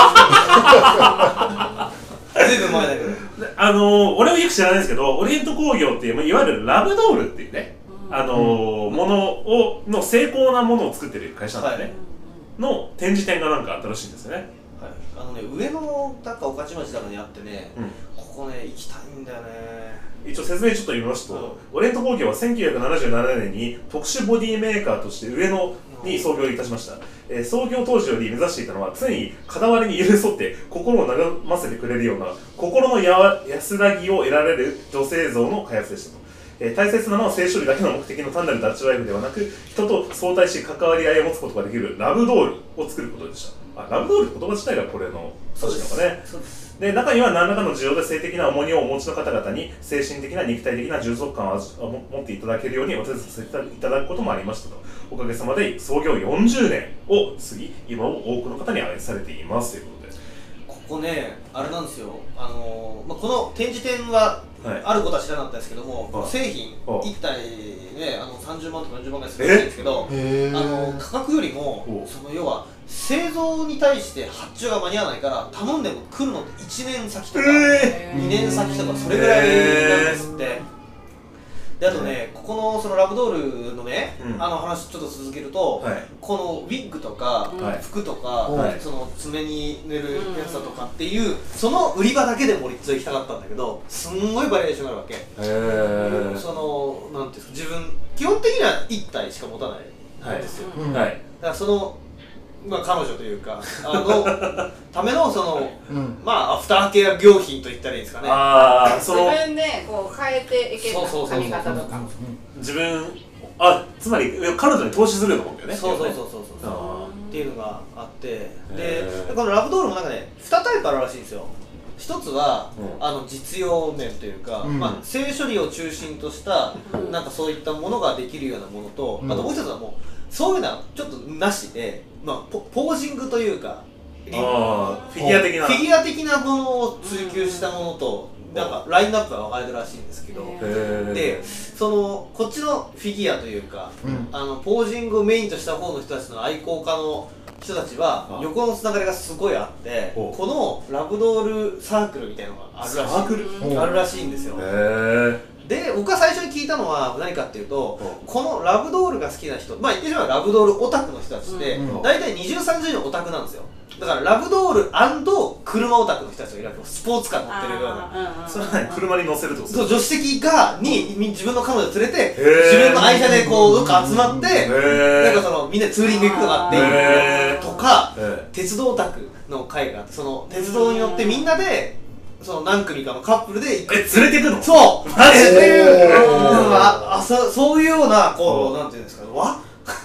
ずいぶん前だけどあのー、俺はよく知らないんですけど、オリエント工業っていういわゆるラブドールっていうね、うん、あのーうん、ものをの精巧なものを作ってる会社なんですね、はい、の展示展がなんかあったらしいんですよね。 はい、あのね、上野だか御徒町だかにあってね、うん、ここね行きたいんだよね。 一応説明ちょっと言いますと、うん、オリエント工業はせんきゅうひゃくななじゅうななねんに特殊ボディメーカーとして上野に創業いたしました、うんえー、創業当時より目指していたのは常に傍らに寄り添って心を和ませてくれるような心のや安らぎを得られる女性像の開発でしたと、えー、大切なのは性処理だけの目的の単なるダッチワイフではなく人と相対し関わり合いを持つことができるラブドールを作ることでした。あ、ラブドールって言葉自体がこれの指しなのかね。で中には何らかの需要で性的な重荷をお持ちの方々に精神的な肉体的な充足感を持っていただけるようにお手伝いさせていただくこともありましたと。おかげさまで創業よんじゅうねんを過ぎ今も多くの方に愛されていますということで、 ここねあれなんですよ、あのーまあ、この展示展はあることは知らなかったですけども、はい、製品いったいねあのさんじゅうまんとかよんじゅうまんぐらいするらしいんですけど、あの価格よりもその要は製造に対して発注が間に合わないから頼んでも来るのっていちねんさきとかにねんさきとかそれぐらいなんですって。であとね、ここのそのラブドールのね、うん、あの話ちょっと続けると、はい、このウィッグとか、はい、服とか、はい、その爪に塗るやつだとかっていう、うん、その売り場だけでもリッツは行きたかったんだけど、すんごいバリエーションがあるわけ。へー。そのなんていうんですか、自分基本的にはいったいしか持たないんですよ。はい、だからそのまあ彼女というかあのためのその、うん、まあアフターケア業品と言ったらいいですかね。ああ、その自分でこう変えていける髪型とか。 自分あつまり彼女に投資するようなもんだよね。 そうそうそうそうそうっていうのがあって、でこのラブドールもなんかねにタイプあるらしいんですよ。一つは、うん、あの実用面というか、うん、まあ性処理を中心とした、うん、なんかそういったものができるようなものと、うん、あともう一つはもうそういうのはちょっとなしで、まあ、ポ, ポージングというかあフィギュア的なフィギュア的なものを追求したものと、うん、なんかラインナップが分かれてるらしいんですけど、でそのこっちのフィギュアというか、うん、あのポージングをメインとした方の人たちの愛好家の人たちは横のつながりがすごいあって、このラブドールサークルみたいなのがあるらしい、サークルあるらしいんですよ。で僕が最初に聞いたのは何かっていうと、このラブドールが好きな人、まあ言ってしまえばラブドールオタクの人たちって大体にじゅう、さんじゅうのオタクなんですよ。だからラブドール&車オタクの人たちがいるわけ。スポーツカー乗ってるような、 それは車に乗せるってことですか？そう、助手席がに自分の彼女連れて自分の愛車でこうどっか集まってなんかそのみんなツーリング行くとかっていうとか、鉄道オタクの会があって、その鉄道に乗ってみんなでその何組かのカップルで行く。 え、連れてくの？ そうマジでああそそういうようなこうなんていうんですか、わ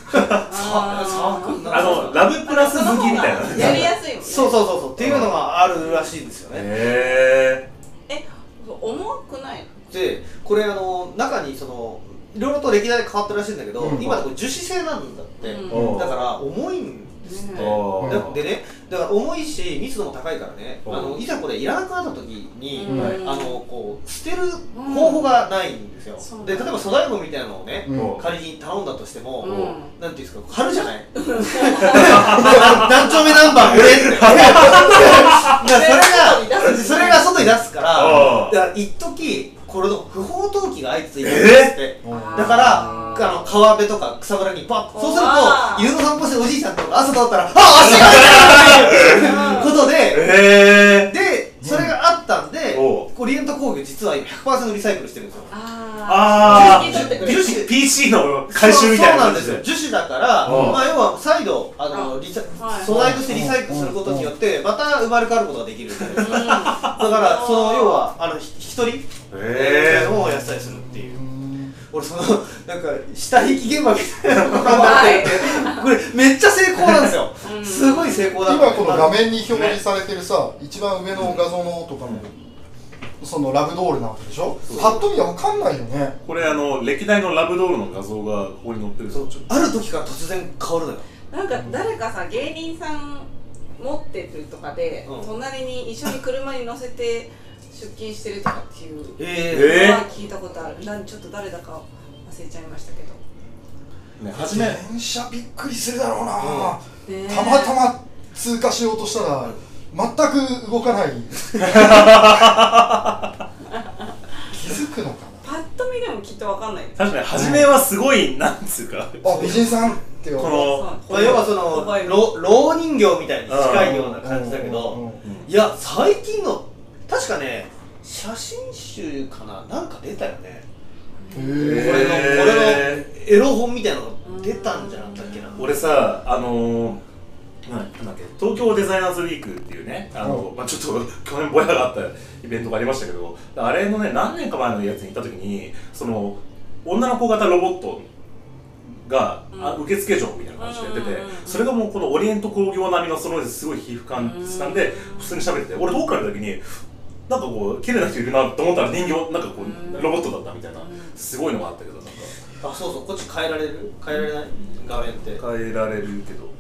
あのラブプラス好きみたいなやりやすいもんね。 そうそうそうそうっていうのがあるらしいんですよね。 へええ、重くないの？ でこれあの中にそのいろいろと歴代で変わってるらしいんだけど、うん、今だと樹脂製なんだって、うん、だから重いんですって、うん、でねだから重いし密度も高いからね、あのいざこれいらなくなった時に、うん、あのこう捨てる方法がないんですよ、うん、で例えば粗大ゴミみたいなのをね、うん、仮に頼んだとしても、うん、なんていうんですか、貼るじゃない何丁目ナンバーこれってそれがそれが外に出すから、だから一時これの不法投棄が相次いでるんですって、えー、だからあの代岩辺とか草むらにパッと、そうすると犬の散歩してるおじいちゃんとか朝通ったらあ足が出てるっていうことで、 えー、 でそれがあったんで、オリエント工業実は今 ひゃくパーセント リサイクルしてるんですよ。 ああ、樹脂 ピーシー の回収みたいな感じで。 そうなんですよ。樹脂だから、まあ要は再度あのリサ素材としてリサイクルすることによってまた生まれ変わることができる。だからその要はあの引き取りをやったりするっていう。俺そのなんか下引き現場みたいなのがあってこれめっちゃ成功なんですよ。すごい成功だ。 今この画面に表示されてるさ、一番上の画像のとかもそのラブドールなわけでしょ。パッと見は分かんないよね。 これあの歴代のラブドールの画像がここに載ってる。 そうある時から突然変わるのよ。 なんか誰かさ芸人さん持ってるとかで、うん、隣に一緒に車に乗せて出勤してるとかっていうのは聞いたことある。なんちょっと誰だか忘れちゃいましたけど。 ね、初め電車びっくりするだろうな、うんね、たまたま通過しようとしたら全く動かない気づくのかな。 パッと見でもきっと分かんない。 確かに初めはすごい、うん、なんつうかあ美人さんってこのまあ、要はその老人形みたいに近いような感じだけど、いや最近の確かね写真集かななんか出たよね。これのこれのエロ本みたいなのが出たんじゃなかったっけな。 俺さあのー、なんだっけ東京デザイナーズウィークっていうねあの、まあ、ちょっと去年ぼやがあったイベントがありましたけど、あれのね何年か前のやつに行った時にその女の子型ロボットが、うん、あ受付嬢みたいな感じでやってて、それがもうこのオリエント工業並みのそのすごい皮膚感なんで普通に喋ってて、俺遠くから見た時になんかこう綺麗な人いるなと思ったら人形なんかこうロボットだったみたいなすごいのがあったけど、なんかあそうそうこっち変えられる変えられない画面って変えられるけど、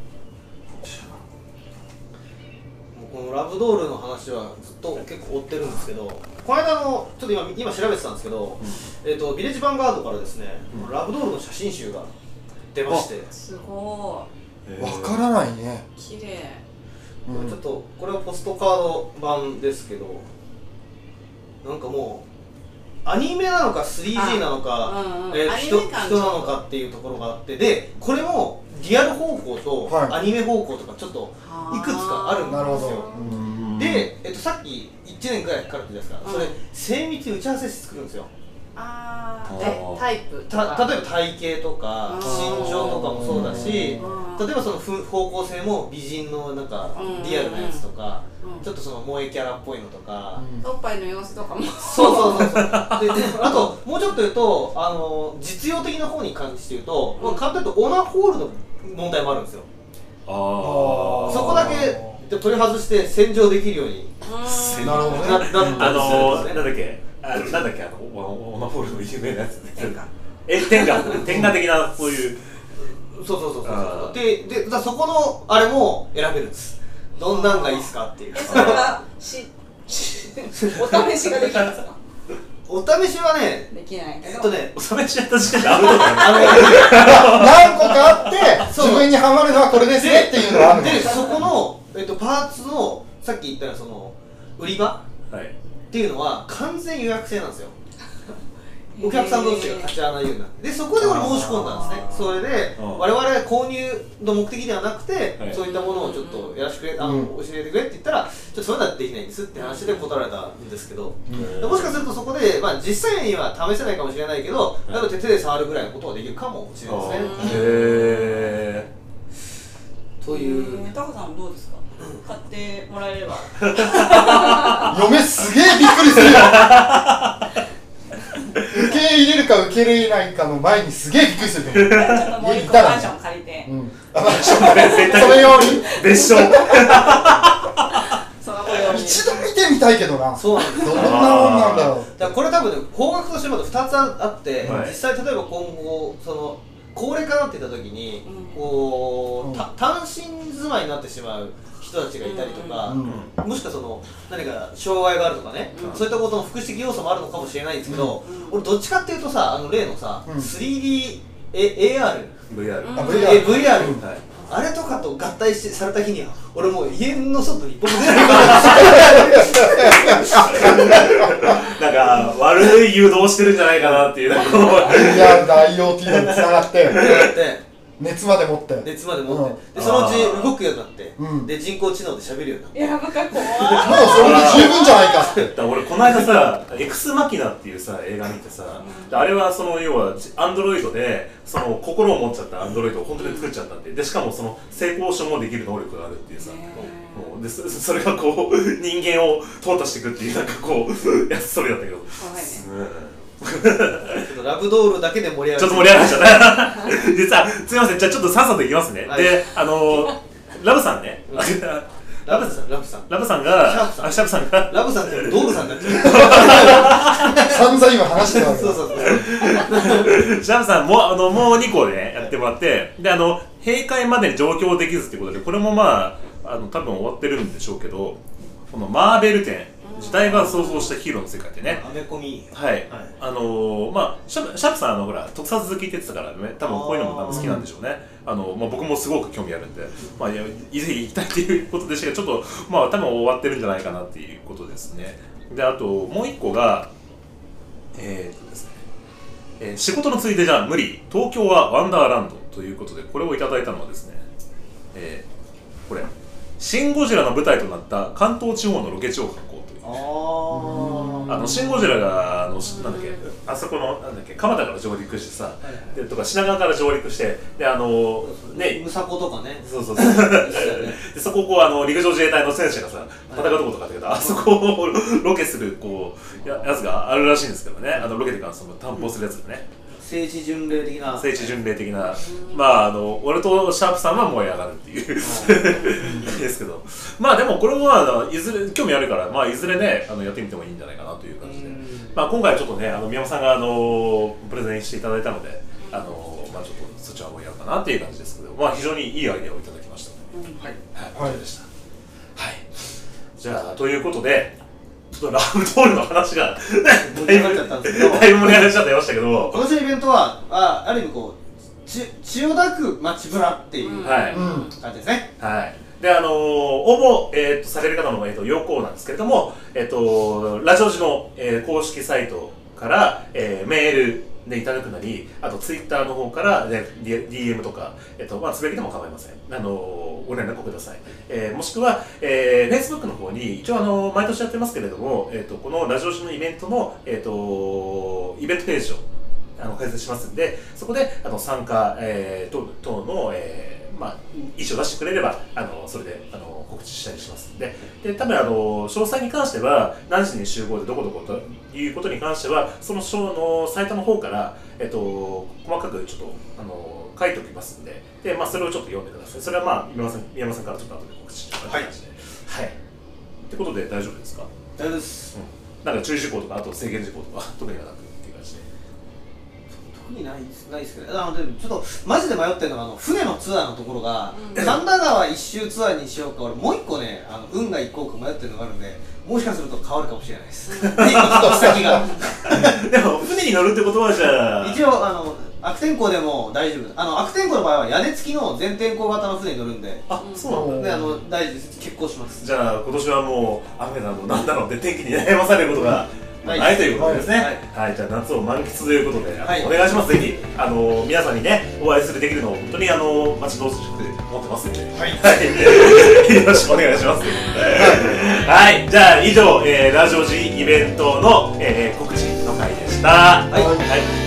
このラブドールの話はずっと結構追ってるんですけど、この間のちょっと今今調べてたんですけど、うん、えっとビレッジヴァンガードからですね、うん、ラブドールの写真集が出まして、 すごいわからないね。 綺麗。 うん、ちょっとこれはポストカード版ですけど、なんかもうアニメなのか スリージー なのか、うんうん、えー、人, 人なのかっていうところがあって、でこれもリアル方向とアニメ方向とかちょっといくつかあるんですよ。で、えっと、さっきいちねんくらいかかるって言うんですか、それ精密に打ち合わせして作るんですよ。 あえタイプた例えば体型とか身長とかもそうだし、例えばその方向性も美人のなんかリアルなやつとか、ちょっとその萌えキャラっぽいのとか、 おっぱいの様子とかもそうそうそうそうであともうちょっと言うとあの実用的な方に関して言うと、まあ、簡単に言うとオナホールの問題もあるんですよ。あそこだけ取り外して洗浄できるようになるほどね。 あのなんだっけあなんだっけあのオナホールの有名なやつね。天下え天下天下的なそういうそうそうそうそうででだそこのあれも選べるんです。どんなんがいいっすかっていう。 えそれはしお試しができますか。 お試しはねできないけど、 えっとねお試しやった時点でアウトだよ。 何個かあって自分にハマるのはこれですねっていうのがあるんで、そこのえっとパーツのさっき言ったその売り場っていうのは完全予約制なんですよ。お客さん同士が勝ち合わないようになって、でそこで俺申し込んだんですね。それで我々は購入の目的ではなくて、そういったものをちょっとやらせてくれ、あの教えてくれって言ったら、ちょっとそういうのはできないんですって話で断られたんですけど、もしかするとそこで、まあ、実際には試せないかもしれないけど、例えば手で触るぐらいのことはできるかもしれないですね。へーという。 タカさんどうですか？買ってもらえれば。 嫁すげえびっくりするよ。受け入れるか受け入れないかの前にすげえびっくりすると思う。 ちょっともう一個マンション借りて。うん。 マンション借りて。それ用に別荘。 一度見てみたいけどな。 そうなんです。 どんなもんなんだろう。 だからこれ多分ね方角としてまだふたつあって、実際例えば今後その高齢化になっていた時にこう単身住まいになってしまう人たちがいたりとか、うん、もしくはその何か障害があるとかね、うん、そういったことの福祉的要素もあるのかもしれないんですけど、うん、俺どっちかっていうとさあの例のさ、うん、スリーディー エーアールブイアールブイアールあれとかと合体してされた日には俺もう家の外に一歩も出ないなんか悪い誘導してるんじゃないかなっていう。いや アイオーティー でつながって熱まで持って熱まで持って、うん、でそのうち動くようになって、うん、で人工知能で喋るようになって、 やばかったもうそれで十分じゃないかって。 だ俺この間さエクスマキナっていうさ映画見てさ、うん、あれはその要はアンドロイドでその心を持っちゃったアンドロイドを本当に作っちゃったって、でしかもその性交渉もできる能力があるっていうさ、もうで そ, それがこう人間を淘汰していくっていうなんかこうやつそれだったけど、 ラブドールだけで盛り上がる。 ちょっと盛り上がっちゃった実はすみません、じゃあちょっとさっさといきますね、はい、であのラブさんねラブさんラブさんラブさんがシャープさんシャープさんがラブさんってドールさんになっちゃう散々今話してたわけ。 そうそうそうシャープさんもあのもうにこねやってもらって、であの閉会までに上京できずってことで、これもまああの多分終わってるんでしょうけど、このマーベル展時代が想像したヒーローの世界でね、 アメコミ、 はい、はい、あのー、まあシャープ、シャープさんあのほら特撮好きって言ってたからね、多分こういうのも多分好きなんでしょうね。あのまあ、僕もすごく興味あるんで、まあ、いやぜひ行きたいっていうことでしたが、ちょっとまあ多分終わってるんじゃないかなっていうことですね。であともう一個がえー、っとですね、えー、仕事のついでじゃ無理、東京はワンダーランドということで、これをいただいたのはですね、えー、これシン・ゴジラの舞台となった関東地方のロケ地を観光という、あのシン・ゴジラがあのなんだっけ、あそこのなんだっけ蒲田から上陸してさ、はいはい、でとか品川から上陸して、であのねムサコとかね、 そうそうそうでそこをこうあの陸上自衛隊の戦車がさ戦うとことかだけど、はい、あそこをロケするこう や, やつがあるらしいんですけどね、あのロケでかその担保するやつがね、 聖地巡礼的な聖地巡礼的な、まああの俺とシャープさんは燃え上がるっていうですけど、まあでもこれはいずれ興味あるから、まあいずれねあのやってみてもいいんじゃないかなという感じで、まあ今回はちょっとねあの宮本さんがあのプレゼンしていただいたので、あのまあちょっとそっちは燃え上がるかなっていう感じですけど、まあ非常にいいアイデアをいただきました。はいはい、はい、でした。はい。じゃあということで。ちょっとラブドールの話がだいぶ盛り上がっちゃってましたけど、 今年のイベントはあある意味こうち千代田区街ブラっていう感じですね。 はい。であのー、応募、えー、とされる方の、えー、と要項なんですけれども、えー、とラジオ時の、えー、公式サイトから、えー、メールでいただくなり、あとツイッターの方から、ね、ディーエム とか、えっとまあ、つぶやきでも構いません。あのご連絡ください。えー、もしくは、えー、Facebook の方に一応あの毎年やってますけれども、えっとこのラジオ誌のイベントの、えっとイベントページをあの開設しますんで、そこであの参加、えー、等, 等の、えーまあ、意思を出してくれればあのそれであの告知したりしますんで、で多分あの詳細に関しては何時に集合でどこどこということに関してはその書のサイトの方から、えっと、細かくちょっとあの書いておきますんで、で、まあ、それをちょっと読んでください。それはまあ宮山さん、宮山さんからちょっと後で告知していただきまして、はい、はい。ってことで大丈夫ですか？ 大丈夫です。 うん、なんか注意事項とかあと制限事項とか特にはなくっていう感じで。 特にないですないですけど、あのでもちょっとマジで迷ってるのがあの船のツアーのところが、うん、神田川一周ツアーにしようか、俺もう一個ねあの運が行こうか迷ってるのがあるんで、もしかすると変わるかもしれないです。先がでも船に乗るってことはじゃあ一応あの悪天候でも大丈夫。あの悪天候の場合は屋根付きの全天候型の船に乗るんで、 あ、そうなんだ。 であの大丈夫です。結構します。 じゃあ今年はもう雨なのなんだろうって天気に悩まされることがないということですね。はい、はい、じゃあ夏を満喫ということで、はい、お願いします。ぜひあの皆さんにねお会いするできるのを本当にあの待ち遠しく思ってますので、はい、はい、よろしくお願いします。はい、じゃあ以上、えー、ラジオ時イベントの、えー、告知の回でした。はい。はい。